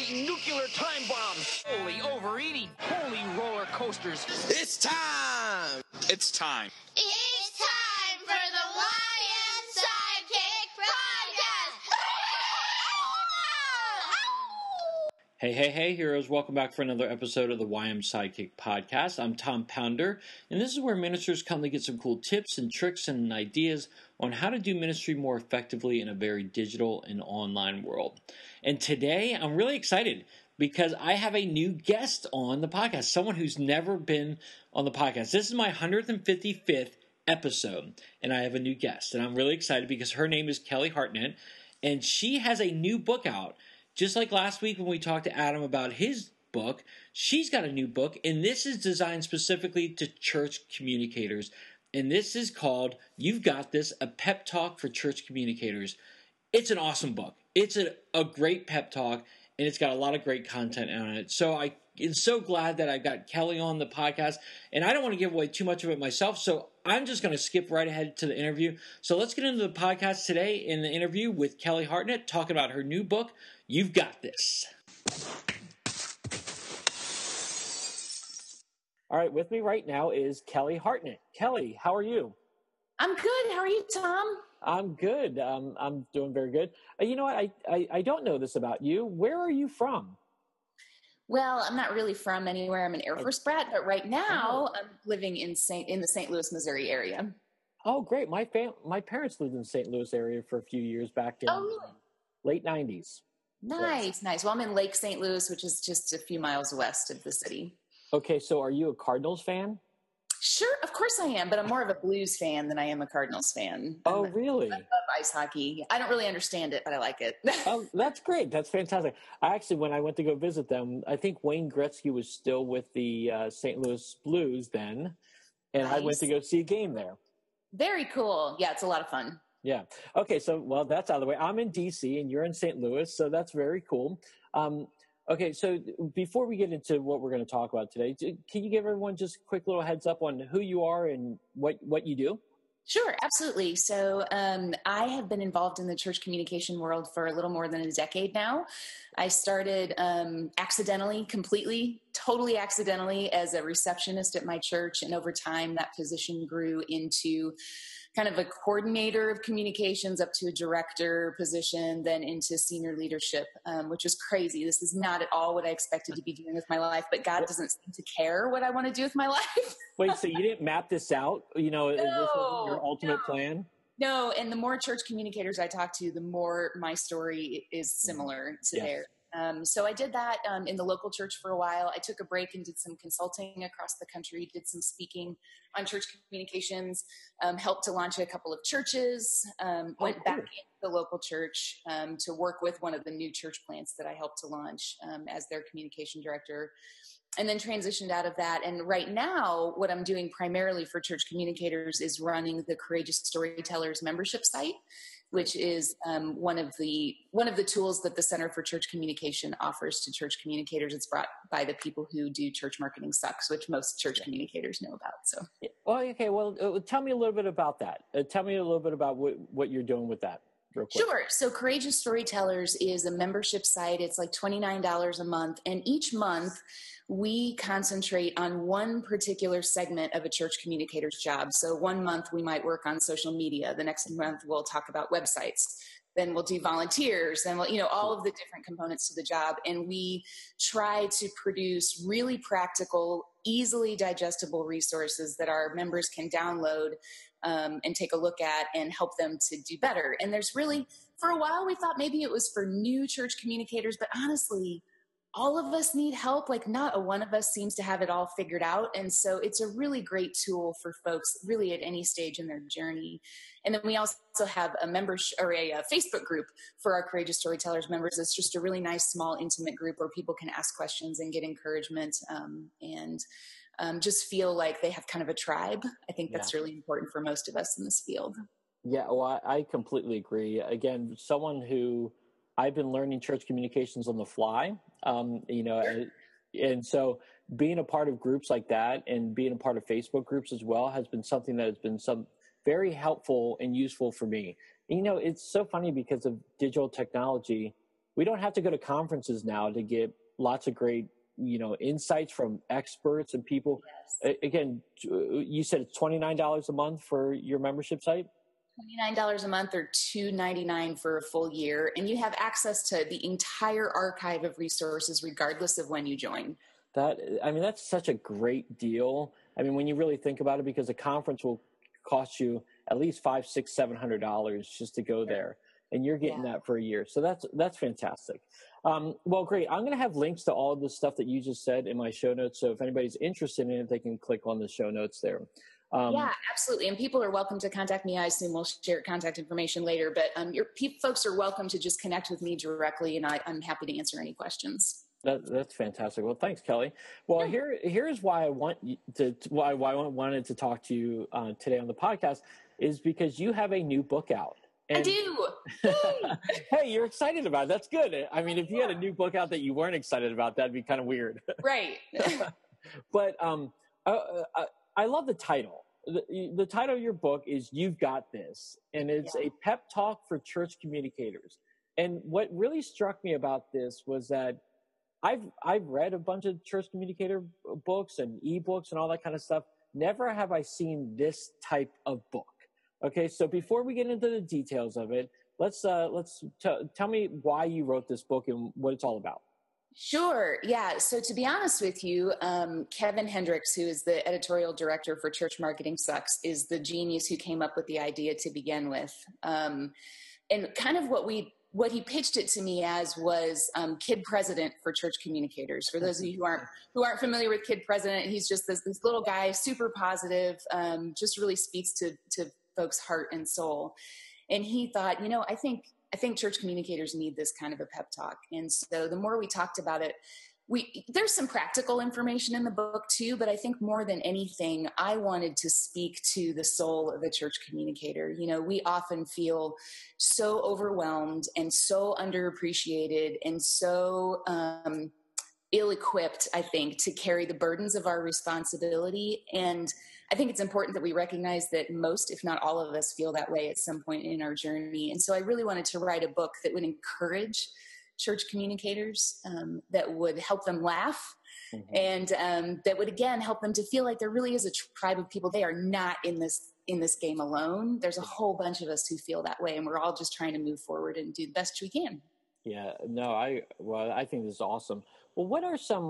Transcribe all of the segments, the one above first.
holy nuclear time bomb, holy overeating, holy roller coasters. It's time! It's time. It's time for the YM Sidekick Podcast! Hey, heroes. Welcome back for another episode of the YM Sidekick Podcast. I'm Tom Pounder, and this is where ministers come to get some cool tips and tricks and ideas on how to do ministry more effectively in a very digital and online world. And today, I'm really excited because I have a new guest on the podcast, someone who's never been on the podcast. This is my 155th episode, and I have a new guest. And I'm really excited because her name is Kelly Hartnett, and she has a new book out. Just like last week when we talked to Adam about his book, she's got a new book, and this is designed specifically to church communicators. And this is called You've Got This, a pep talk for church communicators. It's an awesome book. It's a great pep talk, and it's got a lot of great content on it. So I'm so glad that I've got Kelly on the podcast, and I don't want to give away too much of it myself, so I'm just going to skip right ahead to the interview. So let's get into the podcast today in the interview with Kelly Hartnett, talking about her new book, You've Got This. All right, with me right now is Kelly Hartnett. Kelly, how are you? I'm good. How are you, Tom? I'm good. I'm doing very good. You know what? I don't know this about you. Where are you from? Well, I'm not really from anywhere. I'm an Air Force brat, but right now I'm living in the St. Louis, Missouri area. Oh, great. My parents lived in the St. Louis area for a few years back in late 90s. Nice. Well, I'm in Lake St. Louis, which is just a few miles west of the city. Okay, so are you a Cardinals fan? Sure, of course I am, but I'm more of a Blues fan than I am a Cardinals fan. Oh, really? I love ice hockey. I don't really understand it, but I like it. Oh, that's great. That's fantastic. I actually, when I went to go visit them, I think Wayne Gretzky was still with the St. Louis Blues then, and Nice. I went to go see a game there. Very cool. Yeah, it's a lot of fun. Yeah. Okay, so, well, that's out of the way. I'm in D.C., and you're in St. Louis, so that's very cool. Okay, so before we get into what we're going to talk about today, can you give everyone just a quick little heads up on who you are and what you do? Sure, absolutely. So I have been involved in the church communication world for a little more than a decade now. I started totally accidentally as a receptionist at my church. And over time, that position grew into kind of a coordinator of communications up to a director position, then into senior leadership, which is crazy. This is not at all what I expected to be doing with my life, but God doesn't seem to care what I want to do with my life. Wait, so you didn't map this out? You know, this wasn't your ultimate plan? No, and the more church communicators I talk to, the more my story is similar to theirs. So I did that in the local church for a while. I took a break and did some consulting across the country, did some speaking on church communications, helped to launch a couple of churches, went back into the local church to work with one of the new church plants that I helped to launch as their communication director, and then transitioned out of that. And right now, what I'm doing primarily for church communicators is running the Courageous Storytellers membership site, which is one of the tools that the Center for Church Communication offers to church communicators. It's brought by the people who do Church Marketing Sucks, which most church communicators know about. So, well, okay. Well, tell me a little bit about that. Tell me a little bit about what you're doing with that. Real quick. Sure. So Courageous Storytellers is a membership site. It's like $29 a month, and each month we concentrate on one particular segment of a church communicator's job. So one month we might work on social media. The next month we'll talk about websites. Then we'll do volunteers, and all of the different components to the job. And we try to produce really practical, easily digestible resources that our members can download and take a look at and help them to do better. And there's really, for a while, we thought maybe it was for new church communicators, but honestly, all of us need help. Like, not a one of us seems to have it all figured out. And so it's a really great tool for folks really at any stage in their journey. And then we also have a membership or a Facebook group for our Courageous Storytellers members. It's just a really nice, small, intimate group where people can ask questions and get encouragement and just feel like they have kind of a tribe. I think that's really important for most of us in this field. Yeah, well, I completely agree. Again, someone who I've been learning church communications on the fly, and so being a part of groups like that and being a part of Facebook groups as well has been something that has been very helpful and useful for me. And, it's so funny because of digital technology. we don't have to go to conferences now to get lots of great, insights from experts and people. Yes. Again, you said it's $29 a month for your membership site? $29 a month or $2.99 for a full year. And you have access to the entire archive of resources regardless of when you join. That's such a great deal. I mean, when you really think about it, because a conference will cost you at least $500, $600, $700 just to go there. And you're getting that for a year. So that's fantastic. Well, great. I'm going to have links to all of the stuff that you just said in my show notes. So if anybody's interested in it, they can click on the show notes there. Yeah, absolutely. And people are welcome to contact me. I assume we'll share contact information later, but folks are welcome to just connect with me directly, and I'm happy to answer any questions. That's fantastic. Well, thanks, Kelly. Well, here's why I wanted to talk to you today on the podcast is because you have a new book out. I do. Hey, you're excited about it. That's good. I mean, if you had a new book out that you weren't excited about, that'd be kind of weird. Right. But I love the title. The title of your book is You've Got This, and it's a pep talk for church communicators. And what really struck me about this was that I've read a bunch of church communicator books and ebooks and all that kind of stuff. Never have I seen this type of book. Okay, so before we get into the details of it, let's tell me why you wrote this book and what it's all about. Sure. Yeah. So to be honest with you, Kevin Hendricks, who is the editorial director for Church Marketing Sucks, is the genius who came up with the idea to begin with. And kind of what he pitched it to me as was Kid President for church communicators. For those of you who aren't familiar with Kid President, he's just this little guy, super positive, just really speaks to folks' heart and soul. And he thought, I think church communicators need this kind of a pep talk. And so the more we talked about it, there's some practical information in the book too, but I think more than anything, I wanted to speak to the soul of a church communicator. We often feel so overwhelmed and so underappreciated and so ill-equipped, I think, to carry the burdens of our responsibility. And I think it's important that we recognize that most, if not all of us, feel that way at some point in our journey. And so I really wanted to write a book that would encourage church communicators, that would help them laugh, and that would, again, help them to feel like there really is a tribe of people. They are not in this game alone. There's a whole bunch of us who feel that way, and we're all just trying to move forward and do the best we can. Yeah, no, I think this is awesome. Well, what are some,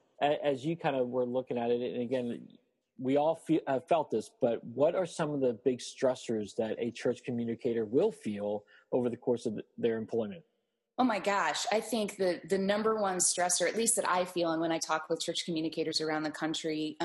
as you kind of were looking at it, and again, we all have felt this, but what are some of the big stressors that a church communicator will feel over the course of their employment? Oh my gosh. I think the number one stressor, at least that I feel, and when I talk with church communicators around the country,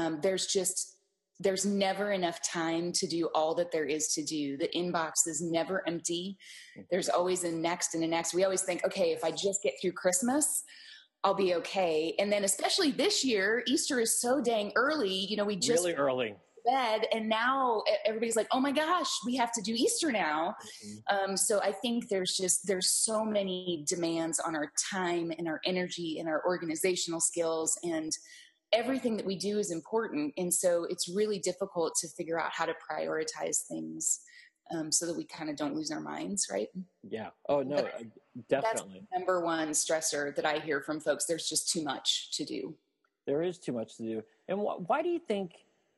there's never enough time to do all that there is to do. The inbox is never empty. There's always a next and a next. We always think, okay, if I just get through Christmas, I'll be okay. And then especially this year, Easter is so dang early. We just really early bed, and now everybody's like, oh my gosh, we have to do Easter now. So I think there's so many demands on our time and our energy and our organizational skills, and everything that we do is important. And so it's really difficult to figure out how to prioritize things so that we kind of don't lose our minds, right? Yeah. Oh, no, definitely. That's the number one stressor that I hear from folks. There's just too much to do. There is too much to do. And why do you think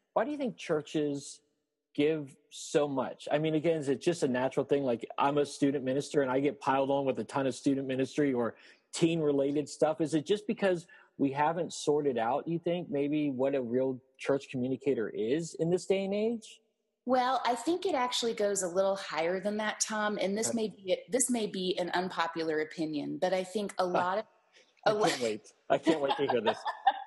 churches give so much? I mean, again, is it just a natural thing? Like, I'm a student minister and I get piled on with a ton of student ministry or teen related stuff. Is it just because we haven't sorted out, you think, maybe what a real church communicator is in this day and age? Well, I think it actually goes a little higher than that, Tom. And this may be an unpopular opinion, but I think I can't wait to hear this.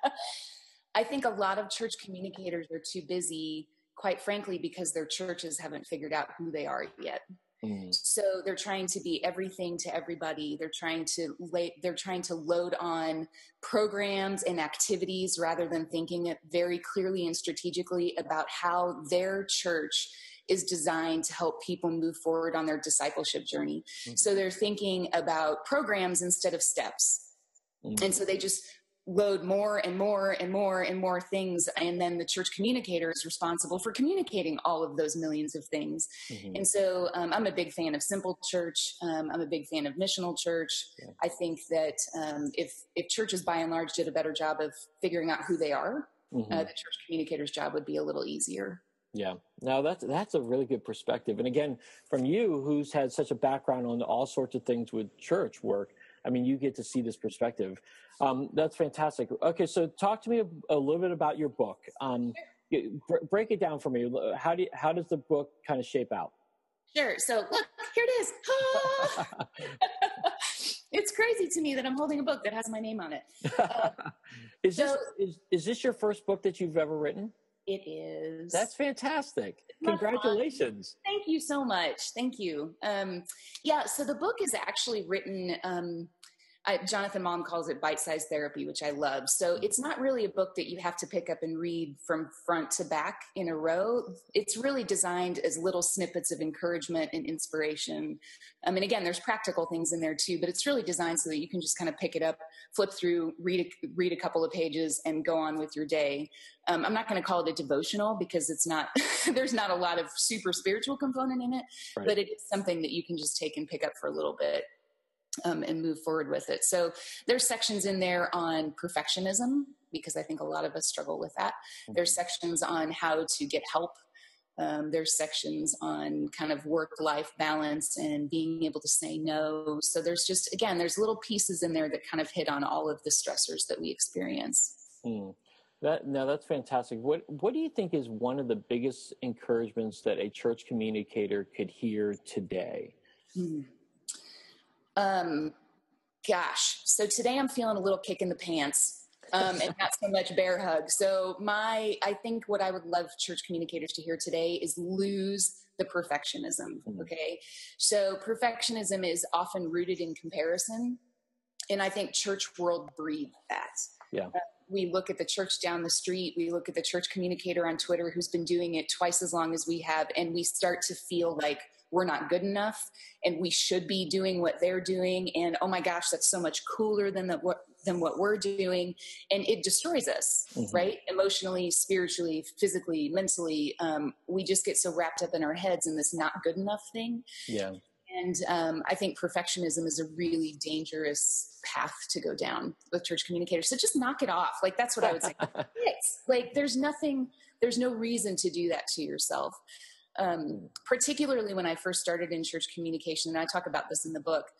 I think a lot of church communicators are too busy, quite frankly, because their churches haven't figured out who they are yet. So they're trying to be everything to everybody. They're trying to load on programs and activities rather than thinking very clearly and strategically about how their church is designed to help people move forward on their discipleship journey. So they're thinking about programs instead of steps. And so they just load more and more and more and more things. And then the church communicator is responsible for communicating all of those millions of things. Mm-hmm. And so I'm a big fan of simple church. I'm a big fan of missional church. Yeah. I think that if churches by and large did a better job of figuring out who they are, mm-hmm. The church communicator's job would be a little easier. Yeah, no, that's a really good perspective. And again, from you, who's had such a background on all sorts of things with church work, I mean, you get to see this perspective. That's fantastic. Okay, so talk to me a little bit about your book. Break it down for me. How does the book kind of shape out? Sure. So look, here it is. It's crazy to me that I'm holding a book that has my name on it. Is this your first book that you've ever written? It is. That's fantastic. Congratulations. Thank you so much. Thank you. So the book is actually written, Jonathan Malm calls it bite-sized therapy, which I love. So it's not really a book that you have to pick up and read from front to back in a row. It's really designed as little snippets of encouragement and inspiration. And again, there's practical things in there too, but it's really designed so that you can just kind of pick it up, flip through, read a couple of pages and go on with your day. I'm not going to call it a devotional because it's not, there's not a lot of super spiritual component in it, right. But it is something that you can just take and pick up for a little bit. And move forward with it. So there's sections in there on perfectionism, because I think a lot of us struggle with that. Mm-hmm. There's sections on how to get help. There's sections on kind of work-life balance and being able to say no. So there's there's little pieces in there that kind of hit on all of the stressors that we experience. Mm. That's fantastic. What do you think is one of the biggest encouragements that a church communicator could hear today? Mm. So today I'm feeling a little kick in the pants, and not so much bear hug. So I think what I would love church communicators to hear today is lose the perfectionism. Okay. So perfectionism is often rooted in comparison. And I think church world breathe that. Yeah. We look at the church down the street. We look at the church communicator on Twitter who's been doing it twice as long as we have. And we start to feel like we're not good enough and we should be doing what they're doing. And oh my gosh, that's so much cooler than what we're doing. And it destroys us, mm-hmm. right? Emotionally, spiritually, physically, mentally. We just get so wrapped up in our heads in this not good enough thing. Yeah. And I think perfectionism is a really dangerous path to go down with church communicators. So just knock it off. Like, that's what I would say. Like, there's no reason to do that to yourself. Particularly when I first started in church communication, and I talk about this in the book,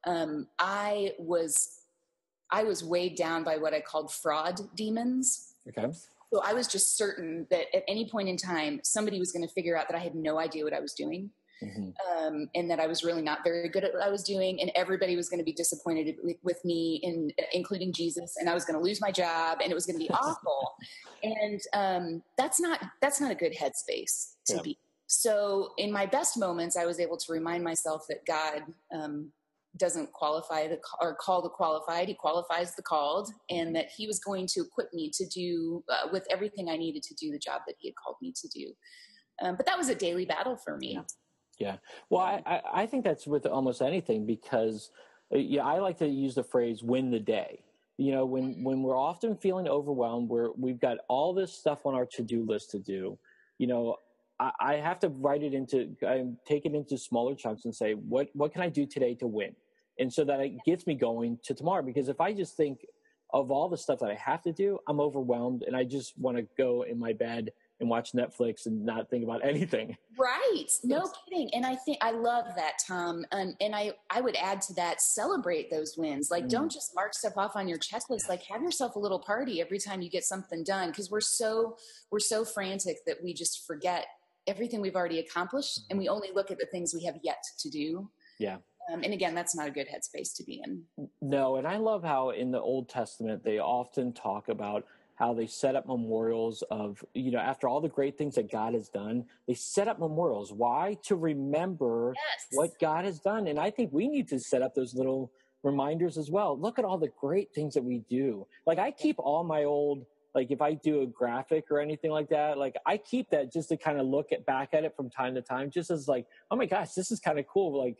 I was weighed down by what I called fraud demons. Okay. So I was just certain that at any point in time, somebody was going to figure out that I had no idea what I was doing. Mm-hmm. And that I was really not very good at what I was doing, and everybody was going to be disappointed with me, including Jesus, and I was going to lose my job, and it was going to be awful. And that's not a good headspace to be. So in my best moments, I was able to remind myself that God doesn't qualify or call the qualified; He qualifies the called, and that He was going to equip me to do with everything I needed to do the job that He had called me to do. But that was a daily battle for me. Yeah. Well, I think that's with almost anything, because I like to use the phrase "win the day." You know, when we're often feeling overwhelmed, we've got all this stuff on our to-do list to do. You know, I have to take it into smaller chunks and say, what can I do today to win? And so that it gets me going to tomorrow. Because if I just think of all the stuff that I have to do, I'm overwhelmed and I just want to go in my bed and watch Netflix and not think about anything. Right. No kidding. And I think I love that, Tom. And I would add to that, celebrate those wins. Like, don't just mark stuff off on your checklist. Like, have yourself a little party every time you get something done. Cause we're so frantic that we just forget everything we've already accomplished. And we only look at the things we have yet to do. Yeah. And again, that's not a good headspace to be in. No. And I love how in the Old Testament, they often talk about how they set up memorials of, after all the great things that God has done, they set up memorials. Why? To remember what God has done. And I think we need to set up those little reminders as well. Look at all the great things that we do. Like, I keep all my old, like, if I do a graphic or anything like that, like, I keep that just to kind of look back at it from time to time, just as like, oh my gosh, this is kind of cool. Like,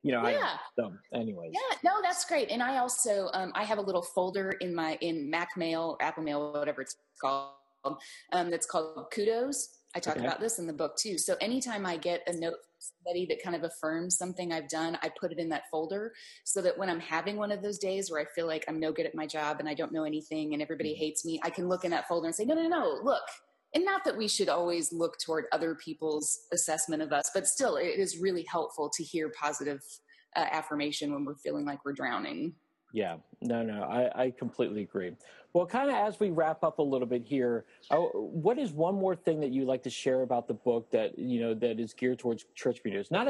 Yeah. So anyways. Yeah, no, that's great. And I also, I have a little folder in Mac Mail, Apple Mail, whatever it's called, that's called Kudos. I talk about this in the book too. So anytime I get a note from somebody that kind of affirms something I've done, I put it in that folder so that when I'm having one of those days where I feel like I'm no good at my job and I don't know anything and everybody hates me, I can look in that folder and say, no, look. And not that we should always look toward other people's assessment of us, but still it is really helpful to hear positive affirmation when we're feeling like we're drowning. Yeah, no, I completely agree. Well, kind of as we wrap up a little bit here, what is one more thing that you'd like to share about the book that that is geared towards church communities? Not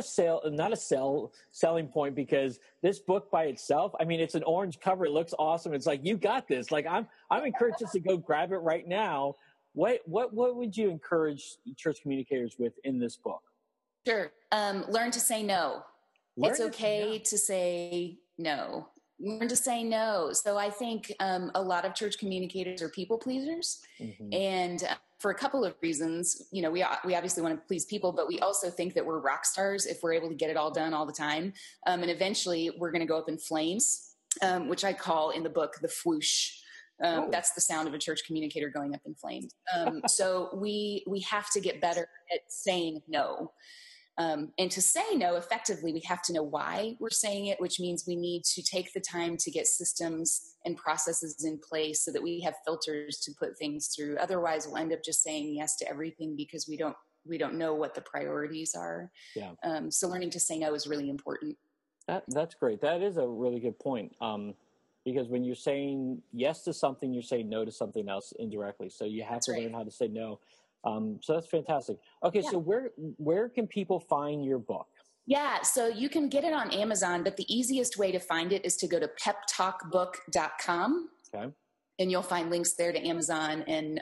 a selling point, because this book by itself, I mean, it's an orange cover. It looks awesome. It's like, you got this. Like I'm encouraged just to go grab it right now. What would you encourage church communicators with in this book? Sure. Learn to say no. It's okay to say no. Learn to say no. So I think a lot of church communicators are people pleasers. Mm-hmm. And for a couple of reasons, we obviously want to please people, but we also think that we're rock stars if we're able to get it all done all the time. And eventually we're going to go up in flames, which I call in the book the whoosh. That's the sound of a church communicator going up in flames. So we have to get better at saying no. And to say no effectively, we have to know why we're saying it, which means we need to take the time to get systems and processes in place so that we have filters to put things through. Otherwise, we'll end up just saying yes to everything because we don't know what the priorities are. Yeah. So learning to say no is really important. That's great. That is a really good point. Because when you're saying yes to something, you're saying no to something else indirectly. So you have to learn how to say no. So that's fantastic. Okay, so where can people find your book? Yeah, so you can get it on Amazon, but the easiest way to find it is to go to peptalkbook.com. Okay. And you'll find links there to Amazon and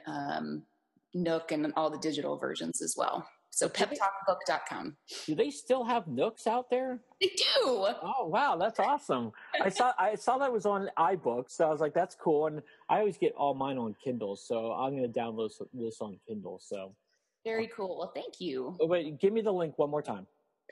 Nook and all the digital versions as well. So peptalkbook.com. Do they still have Nooks out there? They do. Oh, wow. That's awesome. I saw that was on iBooks. So I was like, that's cool. And I always get all mine on Kindle. So I'm going to download this on Kindle. So very cool. Well, thank you. Oh, wait, give me the link one more time.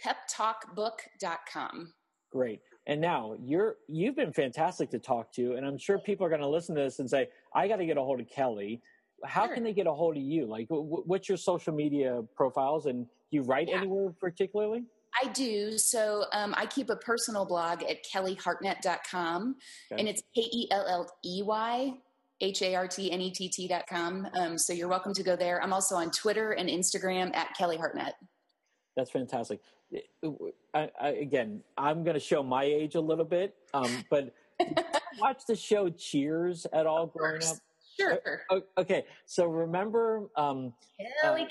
peptalkbook.com. Great. And now you've been fantastic to talk to. And I'm sure people are going to listen to this and say, I got to get a hold of Kelly. How can they get a hold of you? Like, what's your social media profiles? And do you write anywhere particularly? I do. So I keep a personal blog at kellyhartnett.com. Okay. And it's KELLEYHARTNETT.com. So you're welcome to go there. I'm also on Twitter and Instagram at Kelly Hartnett. That's fantastic. Again, I'm going to show my age a little bit, but did you watch the show Cheers at all growing up? Sure. Okay. So remember, Kelly.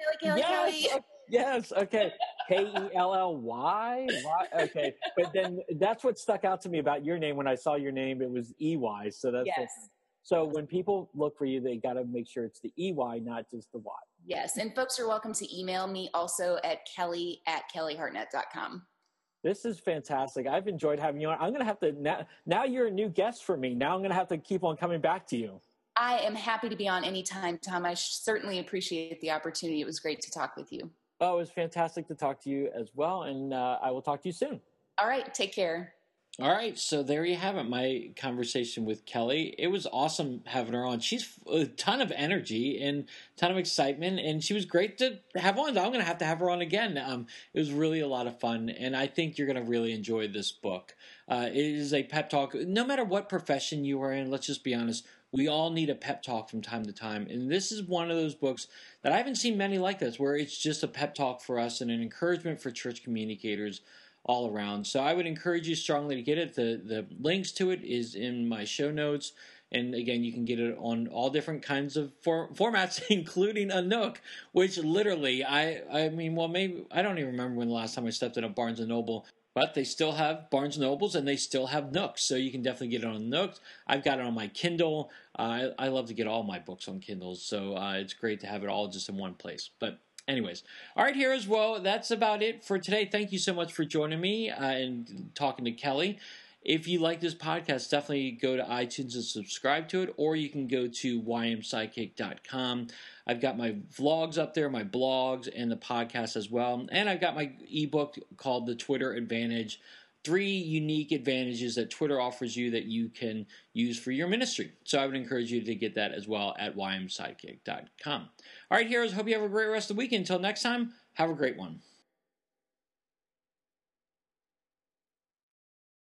Yes. Okay. Kelly. Okay. But then that's what stuck out to me about your name. When I saw your name, it was EY. So that's so when people look for you, they got to make sure it's the EY, not just the Y. Yes. And folks are welcome to email me also at kelly@kellyhartnett.com. This is fantastic. I've enjoyed having you on. I'm going to have to now you're a new guest for me. Now I'm going to have to keep on coming back to you. I am happy to be on anytime, Tom. I certainly appreciate the opportunity. It was great to talk with you. Oh, it was fantastic to talk to you as well. And I will talk to you soon. All right. Take care. All right. So there you have it. My conversation with Kelly. It was awesome having her on. She's a ton of energy and a ton of excitement. And she was great to have on. I'm going to have her on again. It was really a lot of fun. And I think you're going to really enjoy this book. It is a pep talk. No matter what profession you are in, let's just be honest. We all need a pep talk from time to time. And this is one of those books that I haven't seen many like this, where it's just a pep talk for us and an encouragement for church communicators all around. So I would encourage you strongly to get it. The links to it is in my show notes. And again, you can get it on all different kinds of formats, including a Nook, which literally, maybe I don't even remember when the last time I stepped in a Barnes & Noble. But they still have Barnes & Nobles and they still have Nooks. So you can definitely get it on Nooks. I've got it on my Kindle. I love to get all my books on Kindles. So it's great to have it all just in one place. But anyways, all right, heroes. Well, that's about it for today. Thank you so much for joining me and talking to Kelly. If you like this podcast, definitely go to iTunes and subscribe to it, or you can go to ymsidekick.com. I've got my vlogs up there, my blogs, and the podcast as well. And I've got my ebook called The Twitter Advantage. 3 unique advantages that Twitter offers you that you can use for your ministry. So I would encourage you to get that as well at ymsidekick.com. All right, heroes, hope you have a great rest of the week. Until next time, have a great one.